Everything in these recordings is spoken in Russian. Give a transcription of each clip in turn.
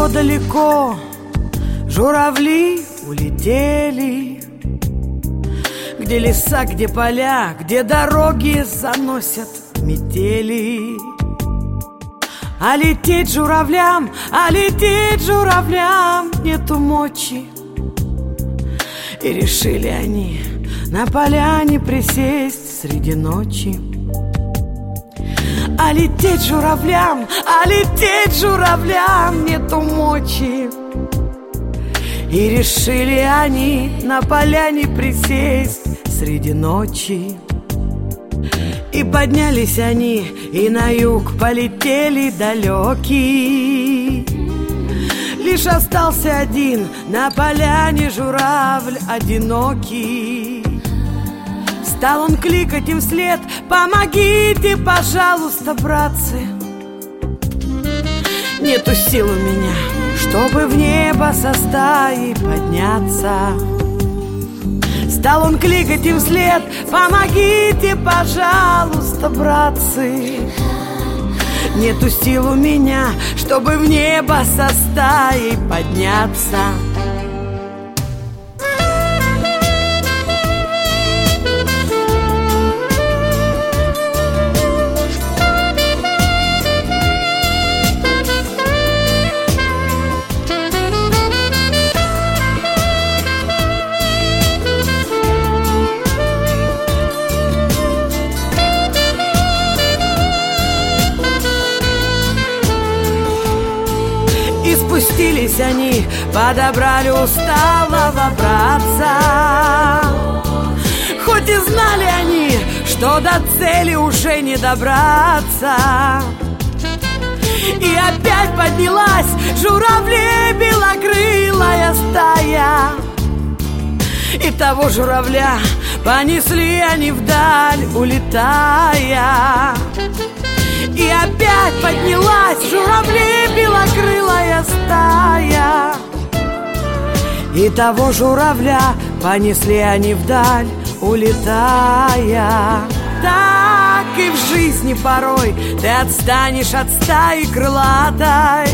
Далеко-далеко журавли улетели, где леса, где поля, где дороги заносят метели. А лететь журавлям нету мочи. И решили они на поляне присесть среди ночи. А лететь журавлям нету мочи. И решили они на поляне присесть среди ночи. И поднялись они, и на юг полетели далекий. Лишь остался один на поляне журавль одинокий. Стал он кликать им вслед: помогите, пожалуйста, братцы. Нету сил у меня, чтобы в небо со стаей подняться. Стал он кликать им вслед: помогите, пожалуйста, братцы. Нету сил у меня, чтобы в небо со стаей подняться. Спустились они, подобрали усталого братца. Хоть и знали они, что до цели уже не добраться. И опять поднялась журавлей белокрылая стая. И того журавля понесли они вдаль, улетая. И опять поднялась журавлей белокрылая стая. И того журавля понесли они вдаль, улетая. Так и в жизни порой ты отстанешь от стаи крылатой.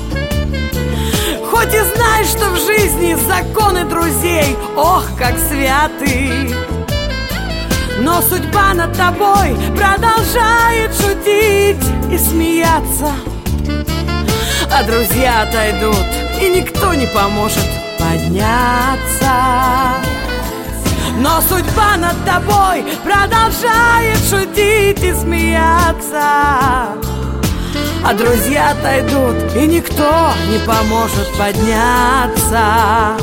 Хоть и знаешь, что в жизни законы друзей, ох, как святы, но судьба над тобой продолжает шутить и смеяться. А друзья отойдут, и никто не поможет подняться. Но судьба над тобой продолжает шутить и смеяться. А друзья отойдут, и никто не поможет подняться.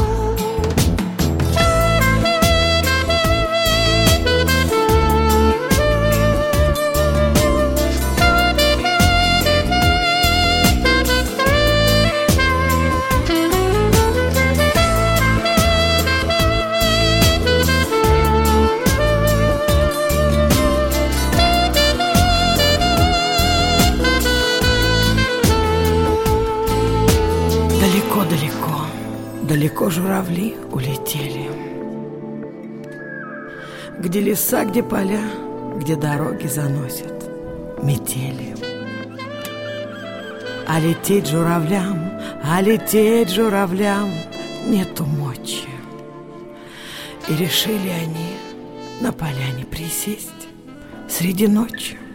Далеко-далеко, далеко журавли улетели, где леса, где поля, где дороги заносят метели. А лететь журавлям нету мочи. И решили они на поляне присесть среди ночи.